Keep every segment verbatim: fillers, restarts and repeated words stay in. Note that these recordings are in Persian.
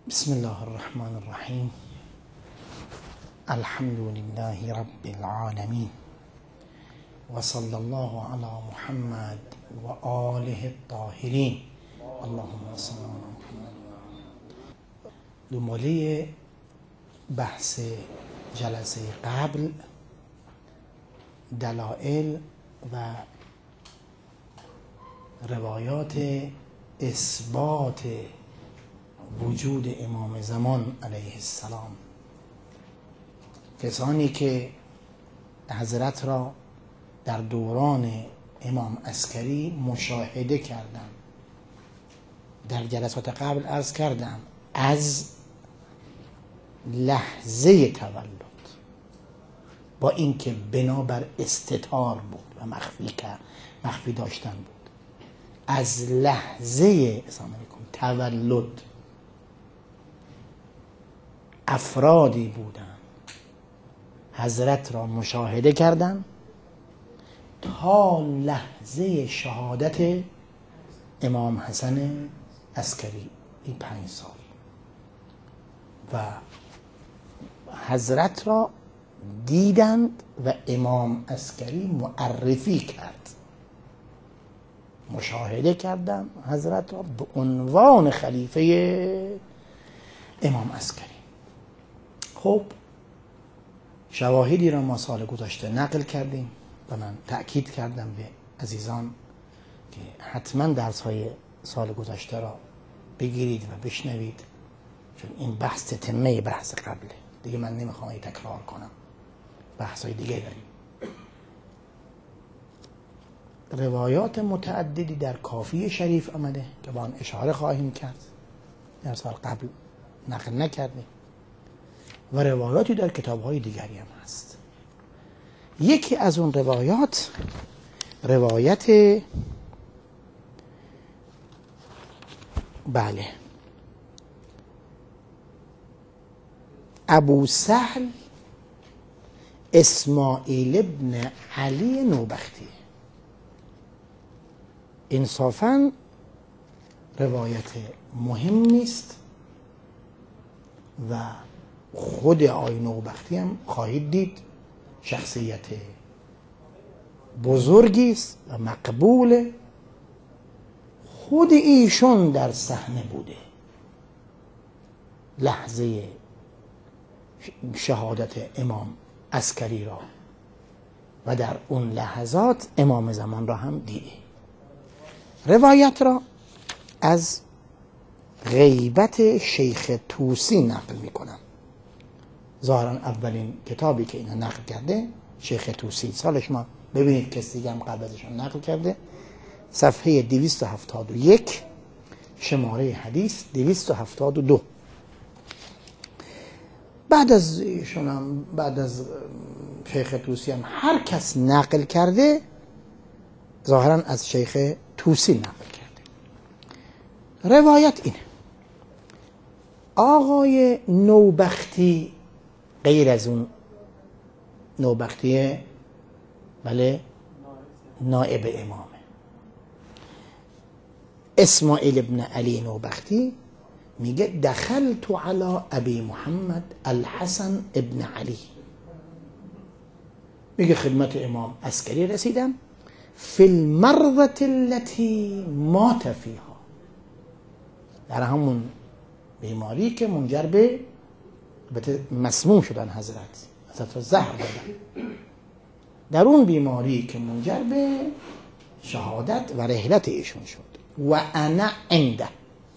بسم الله الرحمن الرحیم. الحمد لله رب العالمین و صلی الله علی محمد و آله الطاهرین. اللهم صل علی محمد. دنباله بحث جلسه قبل دلائل و روایات اثبات وجود امام زمان علیه السلام، کسانی که حضرت را در دوران امام عسکری مشاهده کردند. در جلسات قبل عرض کردم از لحظه تولد، با اینکه بنابر استتار بود و مخفی کرد مخفی داشتن بود، از لحظه اسلام علیکم تولد افرادی بودند حضرت را مشاهده کردند تا لحظه شهادت امام حسن عسکری، این پنج سال، و حضرت را دیدند و امام عسکری معرفی کرد، مشاهده کردند حضرت را به عنوان خلیفه امام عسکری. خب شواهدی را ما سال گذشته نقل کردیم و من تأکید کردم به عزیزان که حتما درس های سال گذشته را بگیرید و بشنوید، چون این بحث تمه بحث قبله دیگه، من نمیخوام این تکرار کنم، بحث های دیگه داریم. روایات متعددی در کافی شریف آمده که با آن اشاره خواهیم کرد، در سال قبل نقل نکردیم، و روایاتی در کتاب‌های دیگری هم هست. یکی از اون روایات روایت بله ابو سهل اسماعیل ابن علی نوبختی. انصافاً روایت مهم نیست و خود آقای نوبختی هم خواهید دید شخصیت بزرگی است و مقبول. خود ایشون در صحنه بوده لحظه شهادت امام عسکری را و در اون لحظات امام زمان را هم دیده. روایت را از غیبت شیخ طوسی نقل می کنم. ظاهرا اولین کتابی که اینو نقل کرده شیخ طوسی، سالش ما ببینید کسی دیگه هم قبل ازشون نقل کرده، صفحه دویست و هفتاد و یک، شماره حدیث دویست و هفتاد و دو. بعد از ایشون هم بعد از شیخ طوسی هم هر کس نقل کرده ظاهرا از شیخ طوسی نقل کرده. روایت اینه: آقای نوبختی، غیر از اون نوبختی بله نائب امامه، اسماعیل ابن علی نوبختی میگه دخلت علی ابی محمد الحسن ابن علی، میگه خدمت امام عسکری رسیدم، فی المرضة التي مات فیها، در همون بیماری که منجر به مسموم شدن حضرت حضرت را زهر دادن، در اون بیماری که منجر به شهادت و رحلت ایشون شد. و انا عنده،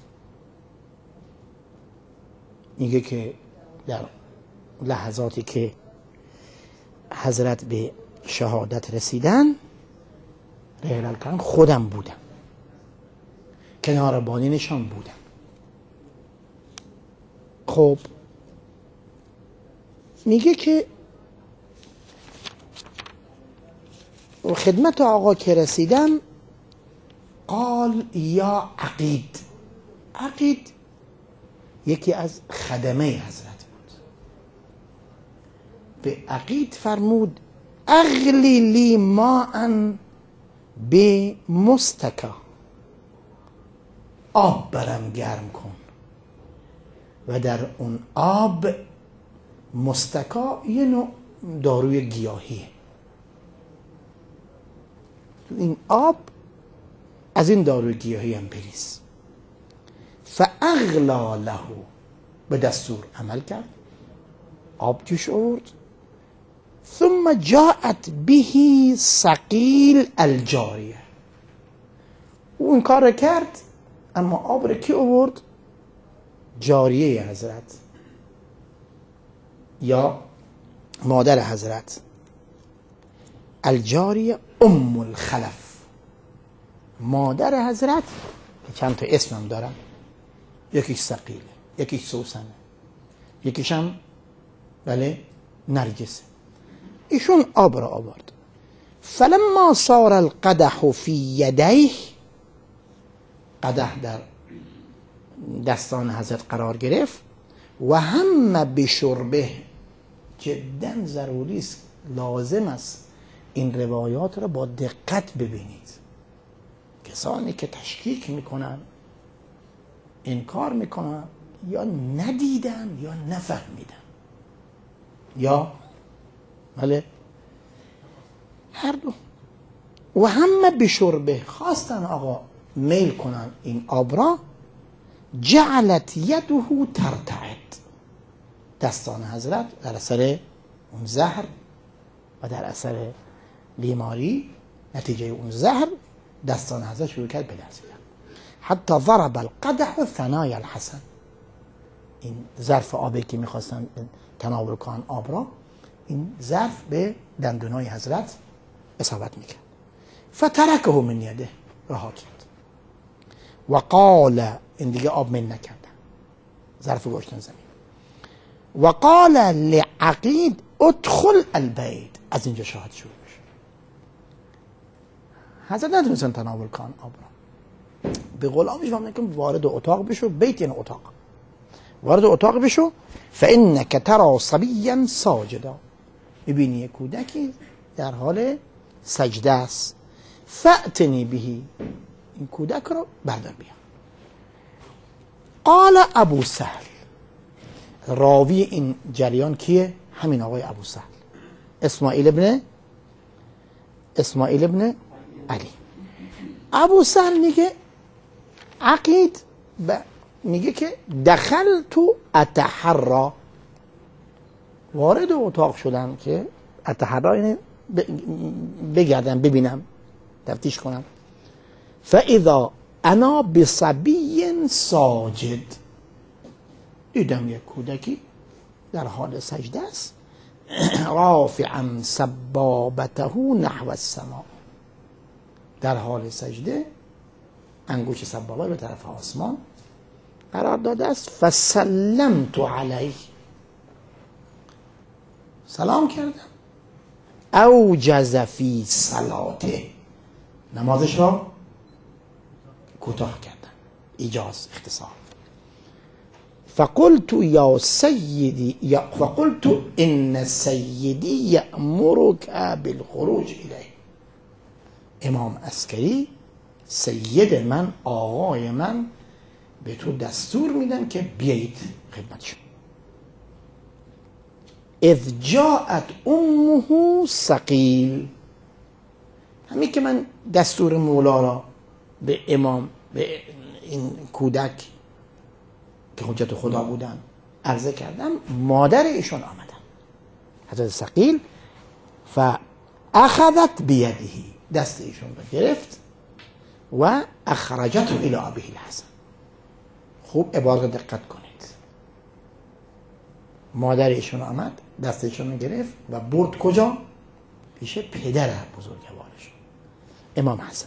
میگه که در لحظاتی که حضرت به شهادت رسیدن رحلت کردن خودم بودم، کنار بالینشان بودم. خب میگه که خدمت آقا که رسیدم، قال یا عقید. عقید یکی از خدمه حضرت بود. به عقید فرمود اغلی لی ماء بمستکا، آب برم گرم کن و در اون آب مستکا یه نوع داروی گیاهیه. تو این آب از این داروی گیاهی هم بریز. فاغلا له، به دستور عمل کرد، آب جوش آورد. ثم جاءت به ثقیل الجاریه، او این کار کرد، اما آب را کی آورد؟ جاریه حضرت یا مادر حضرت. الجاریه ام الخلف، مادر حضرت که چند تا اسمم دارن، یکیش ثقیله، یکیش سوسنه، یکیش هم بله نرگسه. ایشون آب را آورد. فلما صار القدح فی یدیه، قدح در دستان حضرت قرار گرفت. و هم بشربه، جدا ضروری است، لازم است این روایات را با دقت ببینید. کسانی که تشکیک میکنن، انکار میکنن، یا ندیدن یا نفهمیدن، یا بله هر دو. و هم بشربه، خواستن آقا میل کنن این آب را. جعلت یده ترتعد، دستان حضرت در اثر اون زهر و در اثر بیماری نتیجه اون زهر دستان حضرت شروع کرد بلرزیدن. حتی ضرب القدح ثنای الحسن، این ظرف آبی که میخواستن تناول کنن آب را، این ظرف به دندونای حضرت اصابت میکرد. فترکه من یده، رها کرد. و قال، این دیگه آب من نکردن، ظرف گوشتن زمین. و قال لعقید ادخل البیت، از اینجا شاهد شروع میشه. حضرت نتونستن تناول کن آب را، به غلامش فهمیدن که وارد اتاق بشو، بیت یعنی اتاق، وارد اتاق بشو. فانک ترى صبیا ساجدا، میبینی یک کودکی در حال سجده است. فأتنی بهی، این کودک رو بردار بیا. قال ابو سهل، راوی این جریان کیه؟ همین آقای ابو سهل، اسماعیل ابن اسماعیل ابن علی. ابو سهل میگه عقید ب... میگه که دخل تو اتحرا، وارد اتاق شدم که اتحرا اینه بگردم ببینم تفتیش کنم. فاذا انا بصبی ساجد، دیدم یک کودکی در حال سجده است. رافعا سبابته نحو السماء، در حال سجده انگوش سبابه به طرف آسمان قرار داده است. فسلمت علیه، سلام کردم. اوجز فی صلاته، نمازش را کوتاه کردم، ایجاز، اختصار. فقلت یا سیدی یا فقلت ان سیدی یأمرک بالخروج الیه، امام عسکری سید من، آقای من، به تو دستور میدن که بیایید خدمتشون. اذ جاءت امه ثقیل، همین که من دستور مولا را به امام، به این کودک که حجت خدا بودن عرضه کردم، مادر ایشون آمدن، حضرت ثقیل. فاخذت بیدهی، دست ایشون را گرفت. و اخرجته الی ابیه الحسن، خوب عبارت دقت کنید. مادر ایشون آمد، دست ایشون رو گرفت و برد کجا؟ پیش پدر بزرگوارش، امام حسن.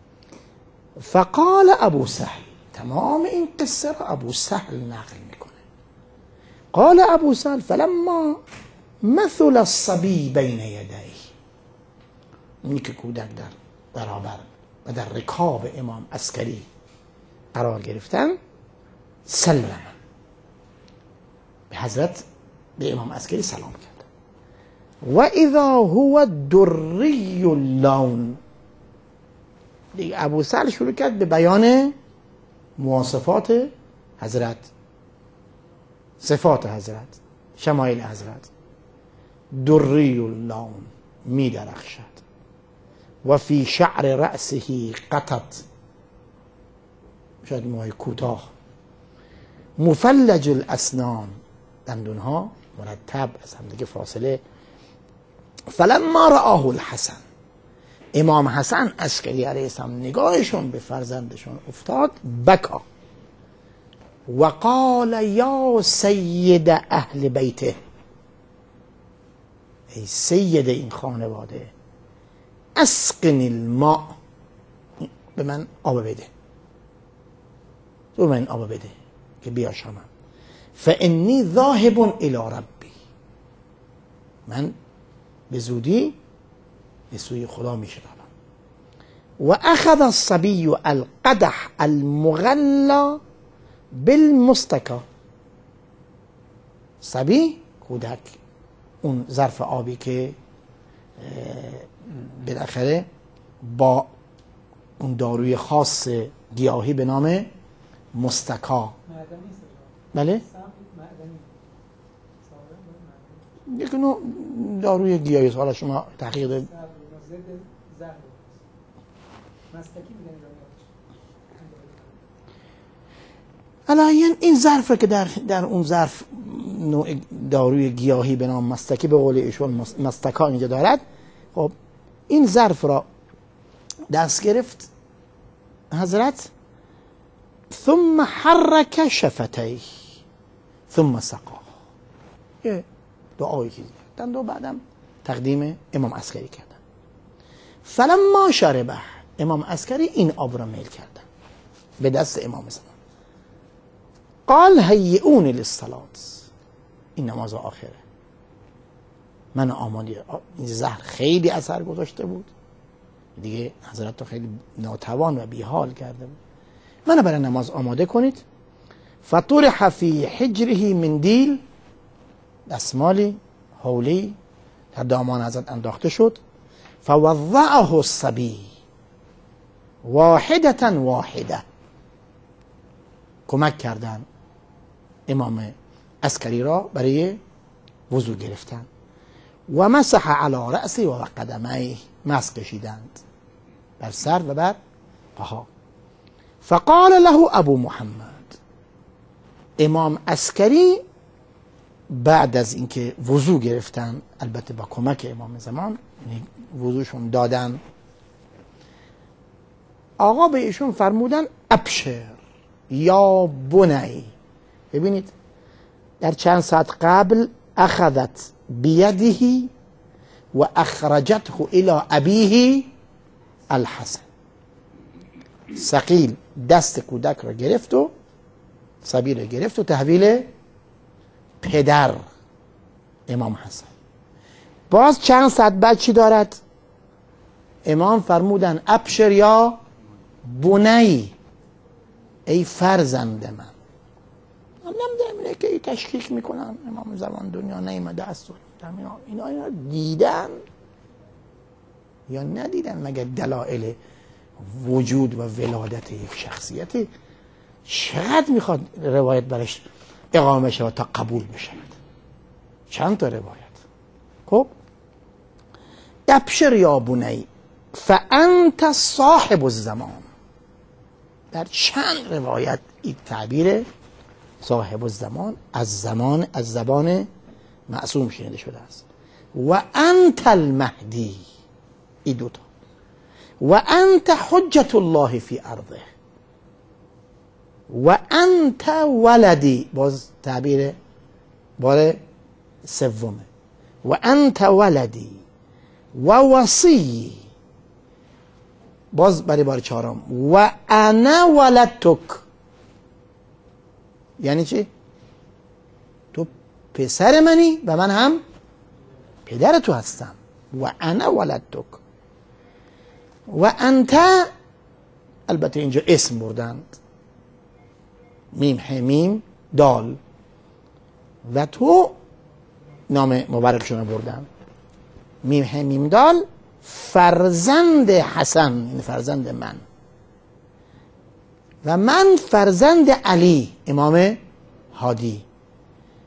فقال ابو سهل، تمام این قصه را ابو سهل نقل میکنه. قال ابو سهل فلما مثل الصبی بین یدیه، اونی که کودک در برابر و در رکاب امام عسکری قرار گرفتن، سلم، به حضرت، به امام عسکری سلام کرد. و اذا هو دری اللون، دیگه ابو سهل شروع کرد به بیان مواصفات حضرت. صفات حضرت، شمایل حضرت، دری اللون می درخشد و فی شعر رأسه قطت، شاید موهای کوتاه، مفلج الاسنان، دندونها مرتب از هم دیگه فاصله. فلما رآه الحسن، امام حسن عسکری علیه السلام نگاهشون به فرزندشون افتاد، بکا و قال یا سید اهل بیته، ای سید این خانواده، اسقنی الماء، به من آب بده، تو من آب بده که بیاشامم، فانی ذاهب الی ربی، من به زودی به سوی خدا میشم. و اخذ الصبی القدح المغلا بالمستکا، صبی کودک اون ظرف آبی که بالاخره با اون داروی خاص گیاهی به نام مستکا، بله یک نوع داروی گیاهی، حالا شما تحقیق علاین این ظرف که در در اون ظرف نوع داروی گیاهی به نام مستکی، به قول ایشون مستکا اینجا دارد. خب این ظرف را دست گرفت حضرت، ثم حرک شفتیه ثم سقاه، یه دعایی که کردند و بعدم تقدیم امام عسکری کردن. فلما شربه، امام عسکری این آب را میل کردن به دست امام زمان. قال هیئونی للصلاة، این نماز آخره، من آماده، این زهر خیلی اثر گذاشته بود دیگه، حضرت تو خیلی ناتوان و بیحال کرده بود، منو برای نماز آماده کنید. فطرح فی حجره مندیل، دستمالی حولی در دامان حضرت انداخته شد. فوضعه الصبی واحدة واحده، کمک کردن امام عسکری را برای وضو گرفتن. و مسح علی رأسه و قدمیه، مسح کشیدند بر سر و بر پاها. فقال له ابو محمد، امام عسکری بعد از اینکه وضو گرفتن، البته با کمک امام زمان، وضوشون دادن، آقا به ایشون فرمودن ابشر یا بنی. ببینید در چند ساعت قبل اخذت بیده و اخرجته الى ابیه الحسن، ثقیل دست کودک را گرفت و صبی را گرفت و تحویل پدر امام حسن. باز چند ساعت بعد چی دارد؟ امام فرمودن ابشر یا بنی، ای فرزند من. نمیدونم اینه که تشکیک میکنن امام زمان دنیا نیامده است، اینا اینا دیدن یا ندیدن؟ مگر دلایل وجود و ولادت یک شخصیتی چقدر میخواد روایت برش اقامه شود تا قبول بشود؟ چند تا روایت. خب ابشر یا بنی فانت صاحب الزمان، در چند روایت این تعبیر صاحب الزمان از زمان از زبان معصوم شنیده شده است. و انت المهدی، این دوتا، و انت حجت الله فی ارضه، و انت ولدی، باز تعبیر بار سومه، و انت ولدی و وصی، باز برای بار چهارم، و انا ولدتک. یعنی چی؟ تو پسر منی و من هم پدر تو هستم. و انا ولدتک و انت، البته اینجا اسم بردند، میم همیم دال، و تو نام مبارکشون بردن، میم همیم دال، فرزند حسن، این فرزند من، و من فرزند علی امام هادی،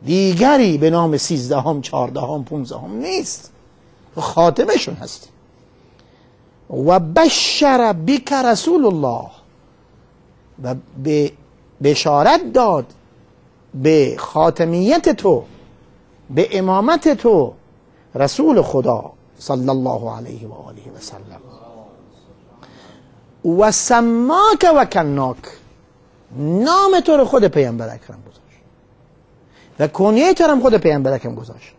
دیگری به نام سیزدهم، چهاردهم، پونزدهم نیست، خاتمشون هستی. و بشر بک رسول الله، و به بشارت داد به خاتمیت تو، به امامت تو، رسول خدا صلی الله علیه و آله و سلم. و سماک و کناک، نام تو رو خود پیامبر اکرم گذاشت و کنیه تو رو خود پیامبر اکرم گذاشت.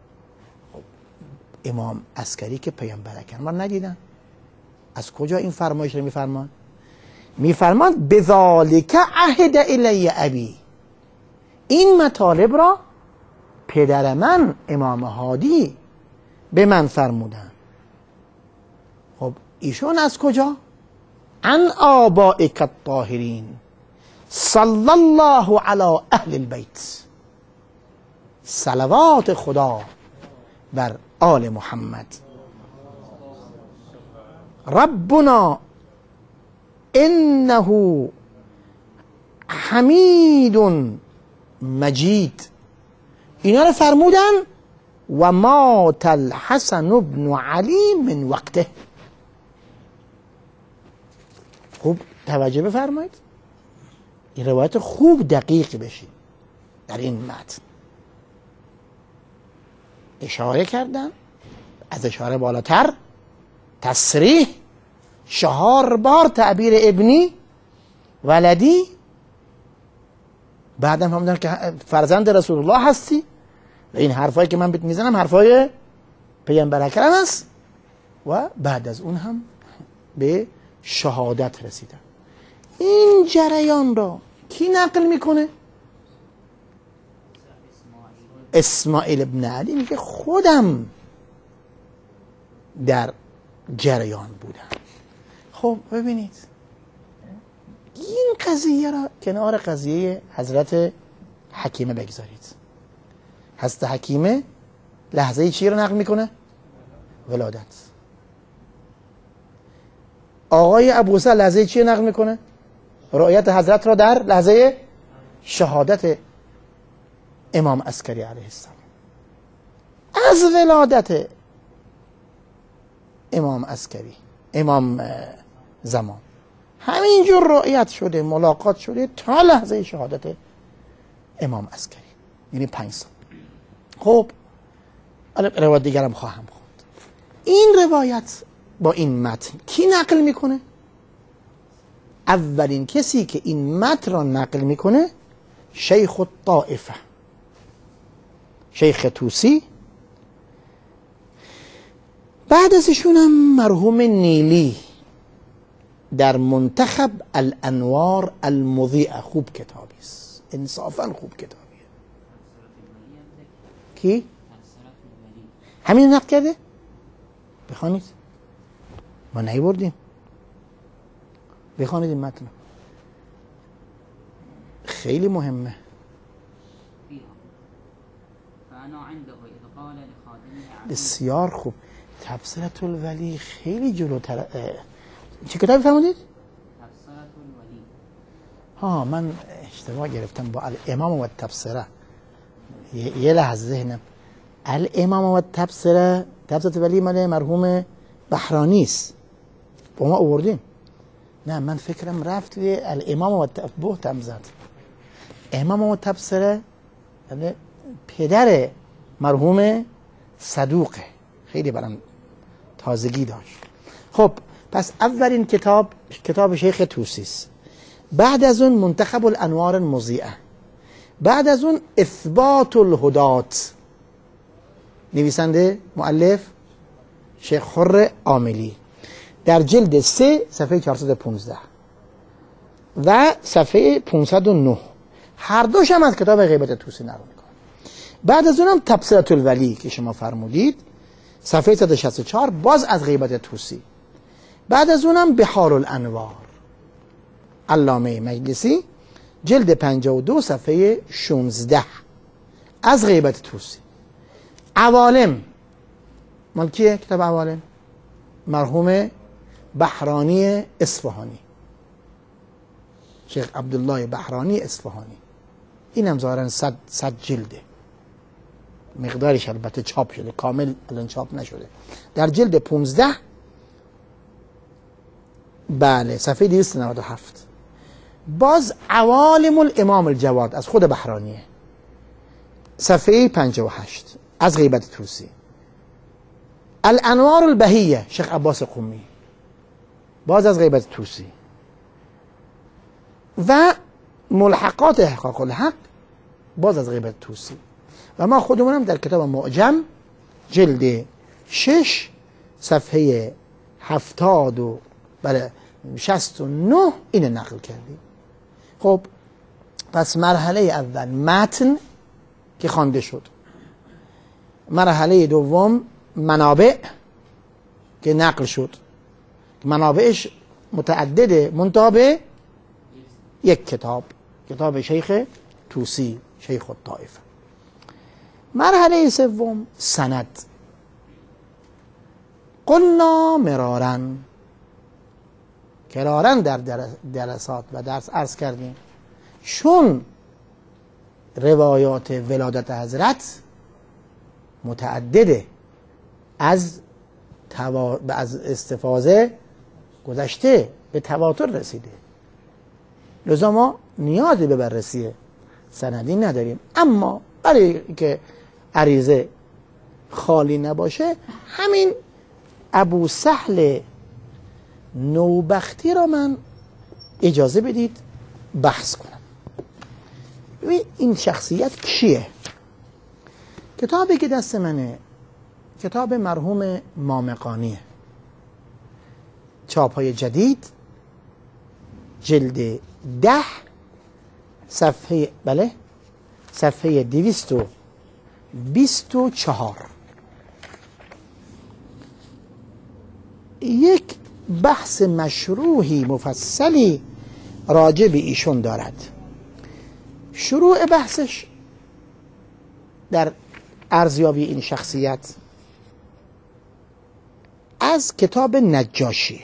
امام عسکری که پیامبر اکرم رو ندیدن، از کجا این فرمایش رو میفرمان؟ میفرمان بذالک عهد الی ابی، این مطالب را پدر من امام هادی به من فرمودن. خب ایشون از کجا؟ عن آبائک الطاهرین صلی الله علی اهل البیت، صلوات خدا بر آل محمد. ربنا انه حمید مجید، اینا رو فرمودن. و مات الحسن بن علی من وقته. خوب توجه بفرمایید، این روایت خوب دقیق بشید. در این متن اشاره کردن، از اشاره بالاتر تصریح، چهار بار تعبیر ابنی ولدی، بعدم هم دارن که فرزند رسول الله هستی و این حرفایی که من بهت میزنم حرفای پیامبر اکرم است. و بعد از اون هم به شهادت رسیدن. این جریان را کی نقل میکنه؟ اسماعیل ابن علی میگه خودم در جریان بودم. خب ببینید این قضیه را کنار قضیه حضرت حکیمه بگذارید. حضرت حکیمه لحظه چی رو نقل میکنه؟ ولادت. آقای ابوسر لحظه چی رو نقل میکنه؟ رؤیت حضرت را در لحظه شهادت امام عسکری علیه السلام. از ولادت امام عسکری، امام زمان، همینجور رؤیت شده، ملاقات شده تا لحظه شهادت امام عسکری، یعنی پنج سال. خب روایت دیگرم خواهم خواند. این روایت با این متن کی نقل میکنه؟ اولین کسی که این متن را نقل میکنه شیخ الطائفه، شیخ طوسی. بعد ازشون هم مرحوم نیلی در منتخب الانوار المضیئه. خوب کتابی است، انصافا خوب کتابیه. کی؟ همین نقل کرده؟ بخوانید، ما نیوردیم. بخوانید این متن، خیلی مهمه. بسیار خوب. تبصرة الولی خیلی جلوتر. چه کتابی فرمودید؟ تبصرة الولی. ها من اشتباه گرفتم با الامام و التبصره. یه لحظه ذهنم الامام و التبصره، تبصرة الولی مال مرحوم بحرانی است، با ما آوردیم. نه من فکرم رفت توی الامام و بهتم زد. امام و التبصره یعنی پدر مرحوم صدوقه، خیلی برام تازگی داشت. خب پس اولین کتاب کتاب شیخ طوسی است. بعد از اون منتخب الانوار المضیئه. بعد از اون اثبات الهدات، نویسنده مؤلف شیخ حر عاملی، در جلد سه صفحه چهارصد و پانزده و صفحه پانصد و نه، هر دوش هم از کتاب غیبت طوسی نقل میکنه. بعد از اونم تبصرة الولی که شما فرمودید، صفحه صد و شصت و چهار، باز از غیبت طوسی. بعد از اونم بحار الانوار علامه مجلسی، جلد پنجاه و دو صفحه شانزده، از غیبت طوسی. عوالم مال کیه کتاب عوالم؟ مرحوم بحرانی اصفهانی، شیخ عبدالله بحرانی اصفهانی. این هم ظاهرا صد, صد جلده. مقدارش البته چاپ شده، کامل الان چاپ نشده، در جلد پونزده بله صفحه دویست و نود و هفت. باز عوالم الامام الجواد از خود بحرانیه، صفحه پنجاه و هشت از غیبت طوسی. الانوار البهیه شیخ عباس قمی باز از غیبت طوسی. و ملحقات احقاق الحق باز از غیبت طوسی. و ما خودمونم در کتاب معجم جلد شش صفحه هفتاد و بله شست و نه اینو نقل کردیم. خب پس مرحله اول متن که خوانده شد، مرحله دوم منابع که نقل شد، منابعش متعدده منتها به یک کتاب، کتاب شیخ طوسی شیخ الطائفه. مرحله سوم سند. قلنا مرارا، کرارا در جلسات و درس عرض کردیم، چون روایات ولادت حضرت متعدده، از توا... از استفاضه گذشته به تواتر رسیده، لذا ما نیازی به بررسی سندی نداریم. اما برای که عریضه خالی نباشه، همین ابو سهل نوبختی را من اجازه بدید بحث کنم. ببین این شخصیت کیه؟ کتابی که دست منه کتاب مرحوم مامقانیه، چاپ های جدید، جلد ده صفحه بله صفحه دویست و بیست و چهار. یک بحث مشروحی مفصلی راجع به ایشون دارد. شروع بحثش در ارزیابی این شخصیت از کتاب نجاشی.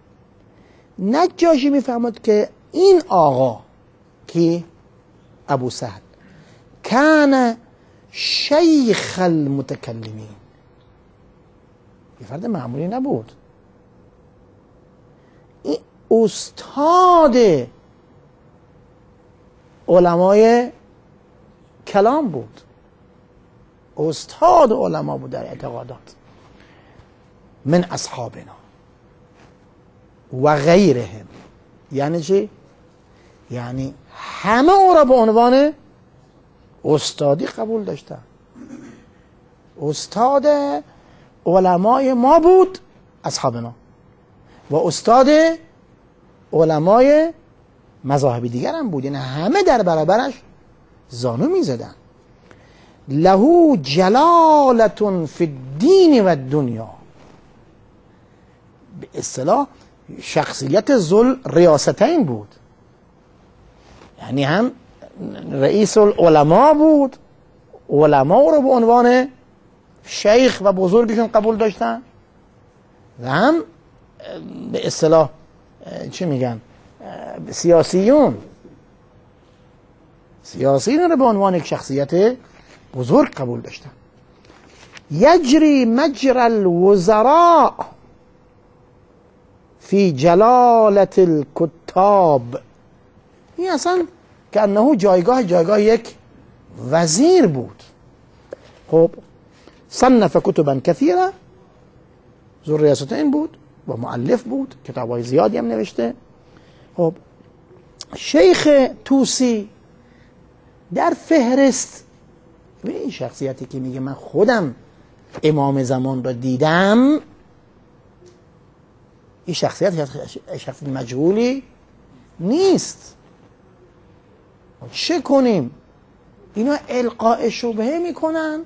نجاشی میفهمد که این آقا که ابو سهل کان شیخ المتکلمین، یه فرد معمولی نبود، این استاد علمای کلام بود، استاد علما بود در اعتقادات، من اصحابنا و غیرهم. یعنی چی؟ یعنی همه او را به عنوان استادی قبول داشتن. استاد علمای ما بود اصحابنا و استاد علمای مذاهب دیگر هم بود، یعنی همه در برابرش زانو می زدن. له جلالتون فی الدین و الدنیا، به اصطلاح شخصیت ذل ریاستین بود، یعنی هم رئیس العلماء بود، علما رو به عنوان شیخ و بزرگشون قبول داشتن، و هم به اصطلاح چی میگن سیاسیون سیاسیون رو به عنوان یک شخصیت بزرگ قبول داشتن. یجری مجرى الوزراء فی جلالت الکتاب، این اصلا که انه جایگاه جایگاه یک وزیر بود. خب صنف کتبا کثیره، ذو ریاستین بود و مؤلف بود، کتابای زیادی هم نوشته. خب شیخ طوسی در فهرست، این شخصیتی که میگه من خودم امام زمان را دیدم، این شخصیت شخصیت مجهولی نیست. چه کنیم؟ اینا القاء شبهه میکنن،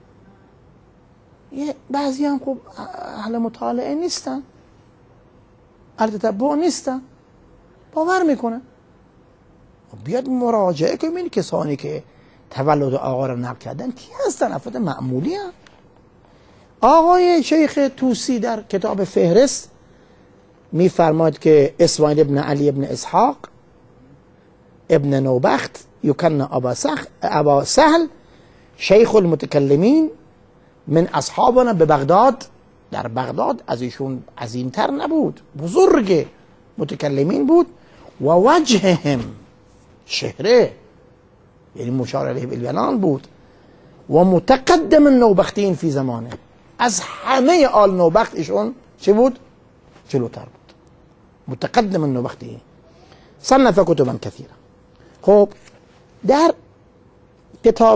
بعضی هم خب اهل مطالعه نیستن، اهل تتبع نیستن، باور میکنن. بیاد مراجعه کنیم این کسانی که تولد آقا را نقل کردن کی هستن؟ افراد معمولی هم. آقای شیخ طوسی در کتاب فهرست میفرماید که اسماعیل ابن علی ابن اسحاق ابن نوبخت یکن ابا سهل شیخ المتکلمین من اصحابنا به بغداد، در بغداد از ایشون عظیمتر نبود، بزرگ متکلمین بود. و وجههم شهره، یعنی مشار علیه بالبنان بود. و متقدم النوبختین فی زمانه، از همه آل نوبخت ایشون چه بود؟ جلوتر بود. متقدم النوبختین. صنف کتبا کثیرا. خب در کتاب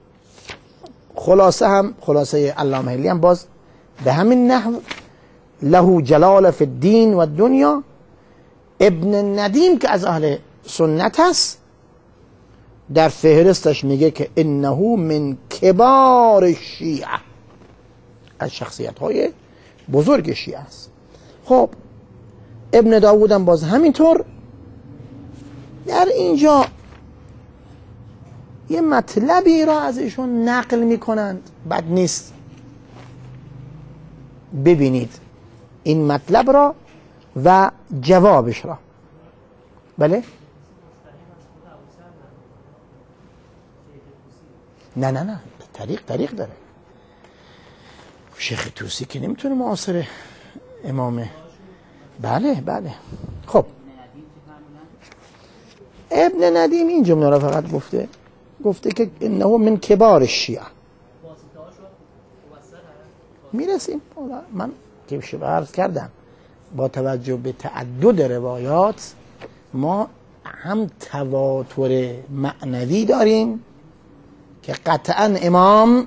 خلاصه هم، خلاصه علامه حلی هم باز به همین نحو، له جلال فی الدین و دنیا، ابن ندیم که از اهل سنت هست در فهرستش میگه که انه من کبار شیعه، از شخصیت های بزرگ شیعه است. خب ابن داوود هم باز همینطور در اینجا یه مطلبی را از ایشون نقل میکنند، بد نیست ببینید این مطلب را و جوابش را. بله؟ نه نه نه طریق طریق داره. شیخ توسی که نمیتونه معاصر امامه. بله بله. خب ابن ندیم این جمله را فقط گفته، گفته که انه من کبار الشیعه. میرسیم. من که شبه عرض کردم با توجه به تعدد روایات ما هم تواتر معنوی داریم که قطعا امام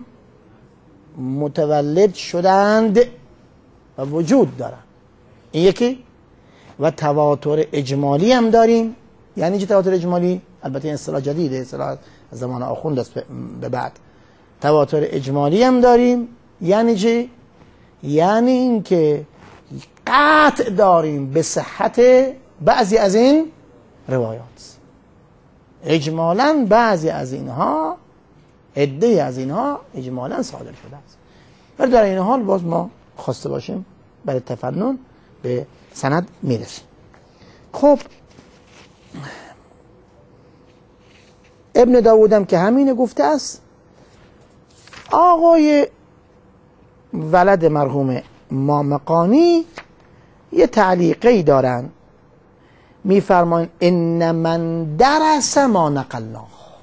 متولد شدند و وجود دارن، این یکی. و تواتر اجمالی هم داریم. یعنی چه تواتر اجمالی؟ البته این اصطلاح جدیده، اصطلاح از زمان آخوند است به بعد. تواتر اجمالی هم داریم. یعنی چه؟ یعنی این که قطع داریم به صحت بعضی از این روایات. اجمالاً بعضی از اینها، عده از اینها اجمالاً صادر شده است. ولی در این حال باز ما خواسته باشیم برای تفنن به سند میرسیم. خب ابن داوودم که همینه گفته است. آقای ولد مرحوم مامقانی یه تعلیقی دارن، میفرمان ان من درس ما نقلناه.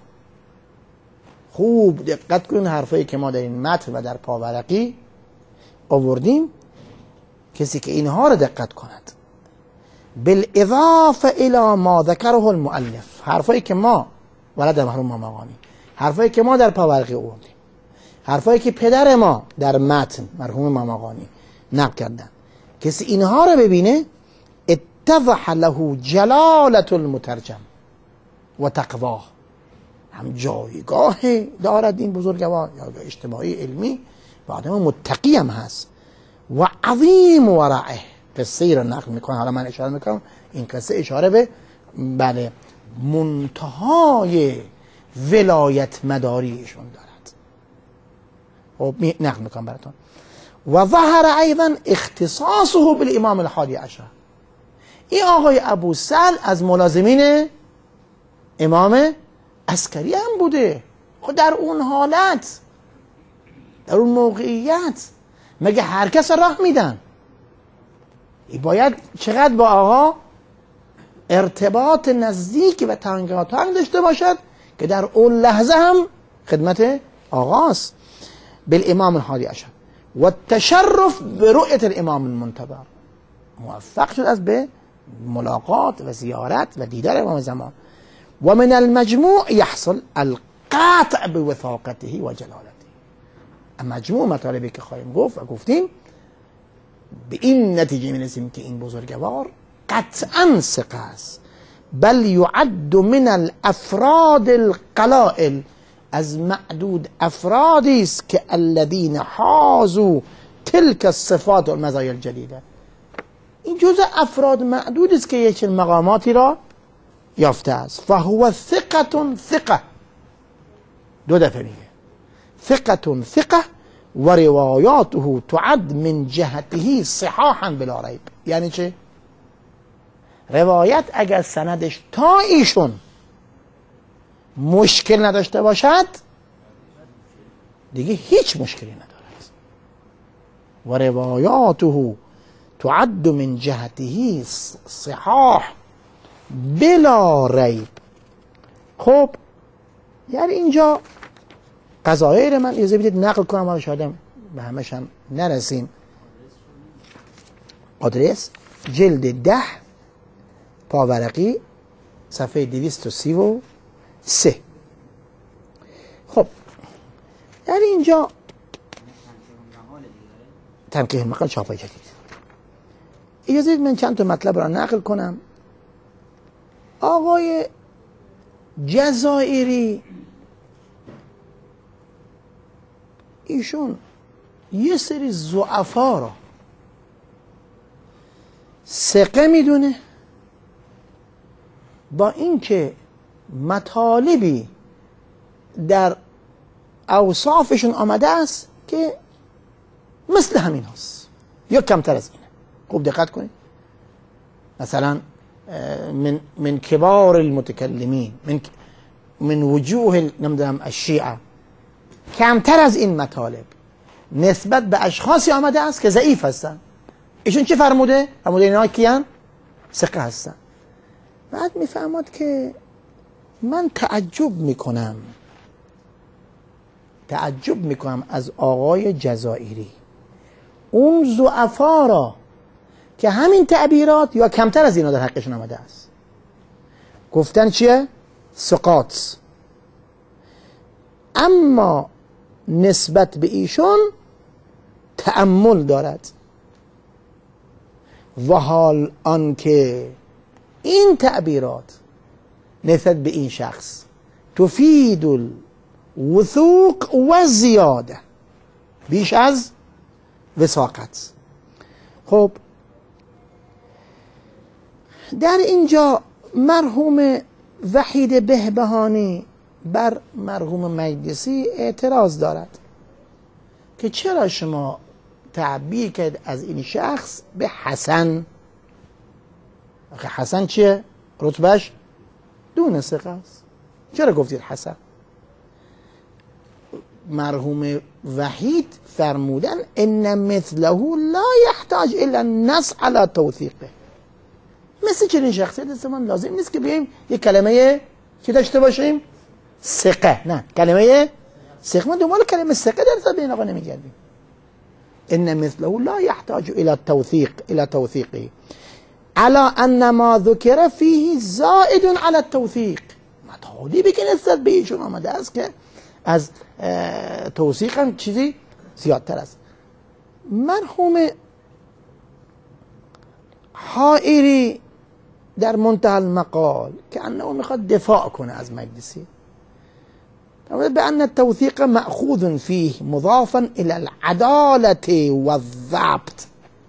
خوب دقت کنین حرفایی که ما در این متن و در پاورقی آوردیم. کسی که اینها رو دقت کند، بالاضافه الی ما ذکره المؤلف، حرفایی که ما ولد مرحوم مامقانی، حرفایی که ما در پاورقی آوردیم، حرفایی که پدر ما در متن مرحوم مامقانی نقل کردن، کسی اینها رو ببینه اتضح له جلالت المترجم و تقواه. هم جایگاه دارد این بزرگوار، جایگاه اجتماعی علمی، و آدم متقی هم هست، و عظیم ورعه. قصه ای رو نقل میکنه، حالا من اشاره میکنم این قصه اشاره به بله منتهای ولایت مداریشون دارد. خب نقل میکنم براتون. و ظهر ایضا اختصاصه بالامام الحادی عشر. این آقای ابو سهل از ملازمین امام عسکری هم بوده. خب در اون حالت، در اون موقعیت مگه هر کس راه میدن؟ باید چقدر با آقا ارتباط نزدیک و تنگاتنگ داشته باشد که در اون لحظه هم خدمت آقاست. بالامام الحادی عشر و تشرف به رؤیت الامام المنتظر، موفق شد از به ملاقات و زیارت و دیدار امام زمان. و من المجموع یحصل القطع بوثاقته و جلالته. مجموع مطالبی که خواهیم گفت و گفتیم به این نتیجه می‌رسیم که این بزرگوار قطعاً ثقه است، بل یعد من الافراد القلائل، از معدود افرادی است که الذین حازوا تلک الصفات و المزایا الجلیله. این جزء افراد معدود است که یک چنین مقاماتی را یافته است. فهو ثقة ثقه، دو دفعه میگه ثقة ثقه و روایاته تعد من جهته صحاحا بلا ریب. یعنی چه؟ روایت اگر سندش تا ایشون مشکل نداشته باشد دیگه هیچ مشکلی ندارد. و روایاته تعد من جهته صحاح بلا ریب. خب یعنی اینجا قضایر من اجازه بدید نقل کنم، حالا شاید به همش هم نرسیم. آدرس جلد ده پاورقی صفحه دویست و سی و سه. خب یعنی اینجا تنقیح مقال چاپای جدید. اجازه بدید من چند تا مطلب را نقل کنم. آقای جزائری ایشون یه سری ضعفا را ثقه میدونه، با اینکه مطالبی در اوصافشون آمده است که مثل همین هست یا کمتر از اینه. خوب دقت کنید. مثلا من من کبار المتکلمین، من من وجوه نمیدونم الشیعه، کمتر از این مطالب نسبت به اشخاصی آمده است که ضعیف هستن. ایشون چه فرموده؟ فرموده اینا کیان؟ ثقه هستن. بعد میفهمد که من تعجب میکنم تعجب میکنم از آقای جزائری، اون ضعفا را که همین تعبیرات یا کمتر از اینا در حقشون آمده است گفتن چیه؟ ثقات، اما نسبت به ایشون تأمل دارد. و حال آنکه این تعبیرات نسبت به این شخص تفید الوثوق و زیاده، بیش از وثاقت. خب در اینجا مرحوم وحید بهبهانی بر مرحوم مجلسی اعتراض دارد که چرا شما تعبیر کرد از این شخص به حسن؟ آخه حسن چیه؟ رتبهش دون ثقه است. چرا گفتید حسن؟ مرحوم وحید فرمودن ان مثله لا يحتاج الى النص على توثیقه. مثل چنین شخصیت استمان لازم نیست که بیایم یک کلمه چی داشته باشیم؟ ثقه. نه، کلمه ثقه. ما دنبال کلمه ثقه در این آقا نمیگردیم. ان مثله لا يحتاج الى التوثيق الى توثيقه على ان ما ذكر فيه زائد على التوثيق. مطالبی که نسبت به ایشون آمده است که از توثیق هم چیزی زیادتر است. مرحوم حائری در منتهى المقال که انه میخواد دفاع کنه از مجلسی، بأن التوثيق مأخوذ فيه مضافا إلى العدالة والضبط.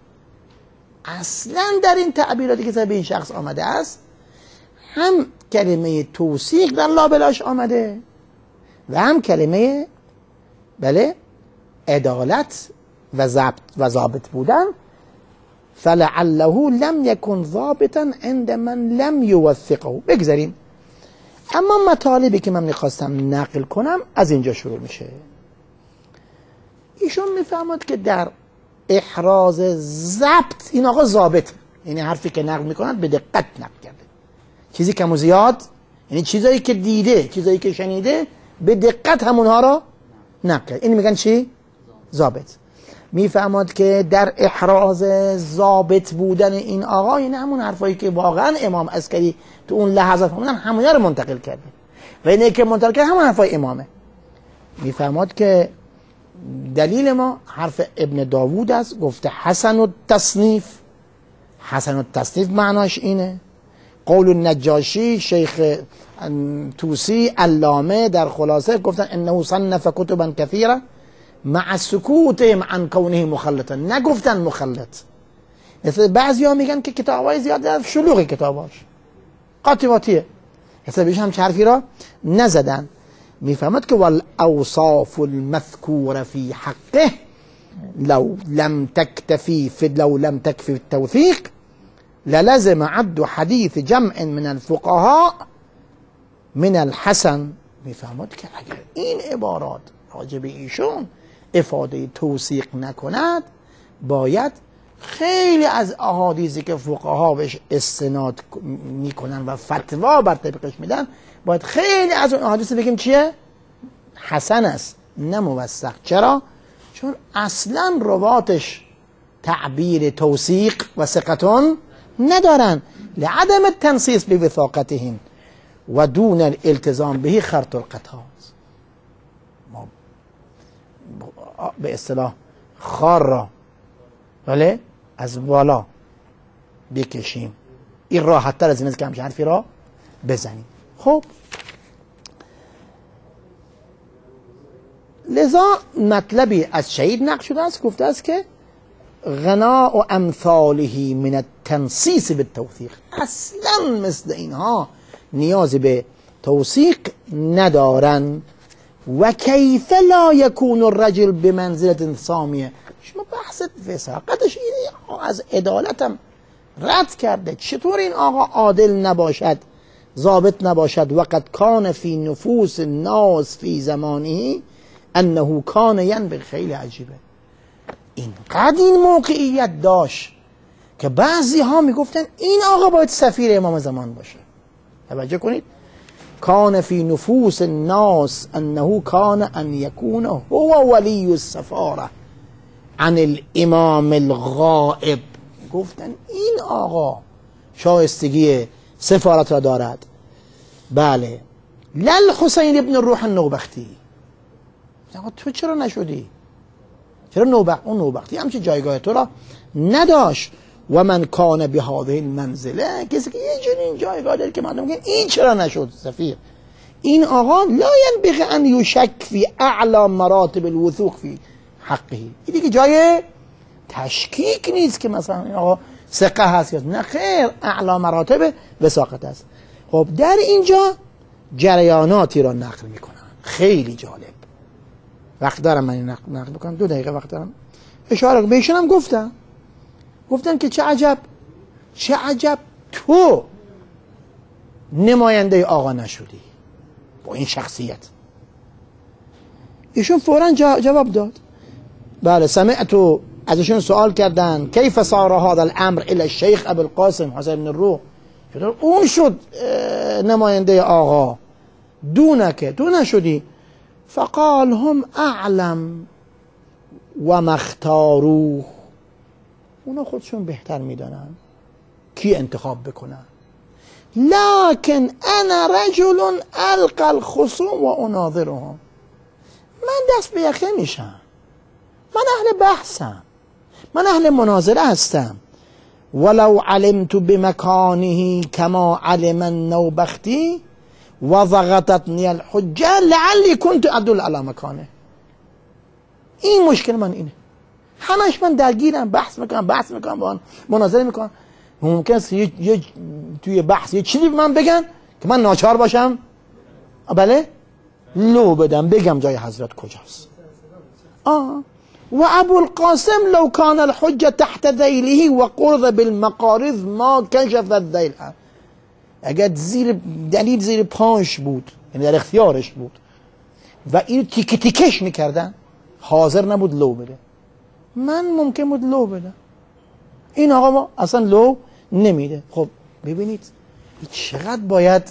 اصلا در این تعبیراتی که به این شخص آمده است هم کلمه توثیق در لابلاش آمده و هم کلمه بله عدالت و ضبط و ضابط بودن. فلعله لم يكن ضابطا عند من لم يوثقه. بگذاریم. اما مطالبی که من میخواستم نقل کنم از اینجا شروع میشه. ایشون میفهمد که در احراز ضبط این آقا ضابط، یعنی حرفی که نقل میکنند به دقت نقل کرده، چیزی کم و زیاد، یعنی چیزایی که دیده، چیزایی که شنیده به دقت همونها را نقل کرد. این میگن چی؟ ضابط. میفهمد که در احراز ضابط بودن این آقا، یعنی همون حرفایی که واقعا امام عسکری تو اون لحظات فرمودن همونها رو منتقل کرده و اینه که منتقل کرده همون حرفای امامه. میفهمد که دلیل ما حرف ابن داوود است، گفته حسن التصنیف. حسن التصنیف معناش اینه. قول النجاشی، شیخ توسی علامه در خلاصه گفتن انه صنف کتبا کثیره مع سکوتهم عن کونه مخلطا. نگفتن مخلط. مثل بعضی ها میگن که کتابای زیاده از شلوغ کتاباش قاطباتیه. مثل بیش هم حرفی را نزدن. میفهمد که والاوصاف المذکور فی حقه لو لم تکتفی فی لو لم تکفی التوثیق للزم عد حدیث جمع من الفقهاء من الحسن. میفهمد که اگر این عبارات راجب ایشون افاده توثیق نکند، باید خیلی از احادیثی که فقها بهش استناد میکنن و فتوا بر طبقش میدن، باید خیلی از اون احادیث بگیم چیه؟ حسن است، نه موثق. چرا؟ چون اصلا رواتش تعبیر توثیق و ثقتون ندارن، لعدم التنصیص بوثاقتهم و دون الالتزام به خرط القطاع. ما به اصطلاح خار را ولی از بالا بکشیم، این راحت تر از این است که همچه حرفی را بزنیم. خب لذا مطلبی از شهید نقل شده است، گفته است که غنا و امثاله من التنصیص بالتوثیق، اصلا مثل اینها نیازی به توثیق ندارن. و کیف لا یکون الرجل بمنزلة سامیه، شما بحث وثاقتش این از عدالتم رد کرده، چطور این آقا عادل نباشد، ضابط نباشد؟ وقد کان فی نفوس الناس فی زمانه انه کان ینبغی، خیلی عجیبه، اینقدر این موقعیت داشت که بعضی ها میگفتن این آقا باید سفیر امام زمان باشه. توجه کنید، کان فی نفوس الناس انه کان ان یکون هو ولی السفاره عن الامام الغائب، گفتن این آقا شایستگی سفارت را دارد. بله، لل حسین ابن الروح النوبختی، تو چرا نشدی؟ چرا نوبخت اون نوبختی همچه جایگاه تو را نداشت؟ و من کان به هذه المنزله، کسی که یه جنین جایگاه داره که مردم میگن این چرا نشد سفیر؟ این آقا لا ینبغی ان یشک فی اعلی مراتب الوثوق فی حقه، این دیگه جای تشکیک نیست که مثلا این آقا ثقه هست یا نه، خیر، اعلی مراتب وثاقت است. خب در اینجا جریاناتی را نقل میکنن خیلی جالب. وقت دارم من این نقل, نقل بکنم؟ دو دقیقه وقت دارم. اشاره بهشون هم گفتم گفتن که چه عجب چه عجب تو نماینده آقا نشدی با این شخصیت. ایشون فوراً جواب داد. بله، سمعتو، ازشون سوال کردن کیف صار هذا الامر الى الشیخ ابو القاسم حسین بن الروح، اون شد نماینده آقا دونکه تو نشدی. فقال هم اعلم و مختاروه، اونا خودشون بهتر میدانن کی انتخاب بکنن، لکن انا رجل القى الخصوم و اناظرهم، من دست به یخه میشم، من اهل بحثم، من اهل مناظره هستم. ولو علمت بمکانه کما علم النوبختی و ضغطتنی الحجه لعلی کنت ادل علی مکانه. این مشکل من اینه، همش من درگیرم، بحث میکنم بحث میکنم با مناظره میکنم، ممکن است یه،, یه توی بحث یه چیزی من بگن که من ناچار باشم بله لو بدم بگم جای حضرت کجاست. آه و ابو القاسم لو کان الحجه تحت ذیله و قرض بالمقارض ما کشف الذیل، اگر زیر دلیل زیر پاش بود، یعنی در اختیارش بود و این تیک تیکش میکردن، حاضر نبود لو بده. من ممکن بود لو بدم، این آقا ما اصلا لو نمیده. خب ببینید چقدر باید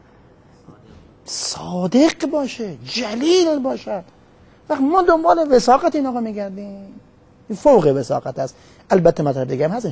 صادق باشه، جلیل باشه. وقت ما دنبال وثاقت این آقا میگردیم، فوق وثاقت است. البته مطلب دیگه هم هست.